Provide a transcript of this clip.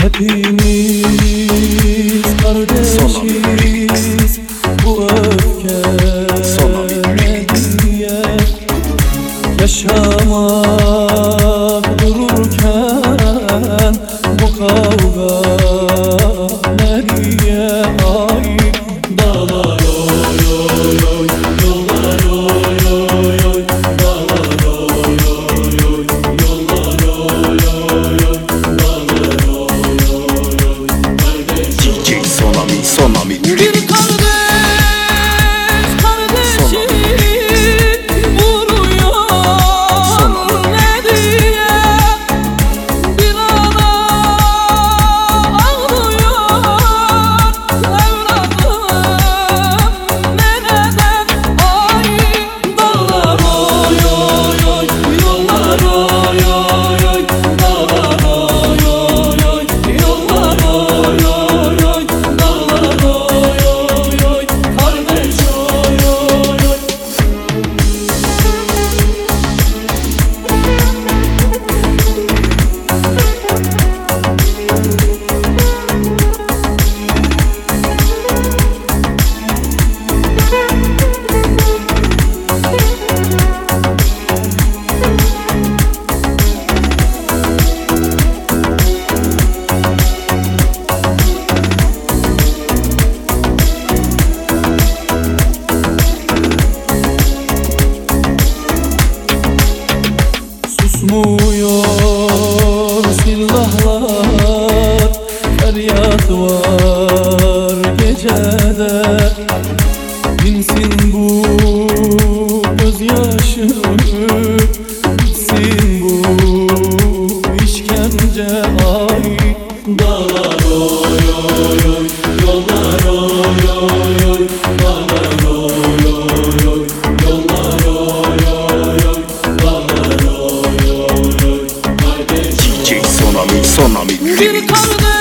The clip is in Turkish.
Hepimiz kardeşiz, bu öfke niye yaşamak dururken bu kavga nereye ait? Dağlar oy oy oy, yollar oy oy oy, dağlar oy oy oy, yollar oy oy oy, dağlar oy oy oy, kardeşim. DJ Sonami, Sonami Bir kardeşi vuruyor ne diye, bir ana ağlıyor evladım nereden? Ay dağlar oy oy oy, yollar oy oy oy, dağlar oy oy oy, yollar oy oy oy, dağlar oy oy oy, kardeş oy oy oy. Susmuyor silahlar, feryat var gecede. Dinsin bu gözyaşı, bitsin bu işkence. Ay dağlar oy oy oy, yollar oy oy oy, dağlar oy oy oy, yollar oy oy oy, dağlar oy oy oy, kardeşim. DJ Sonami, Sonami Bir kardeş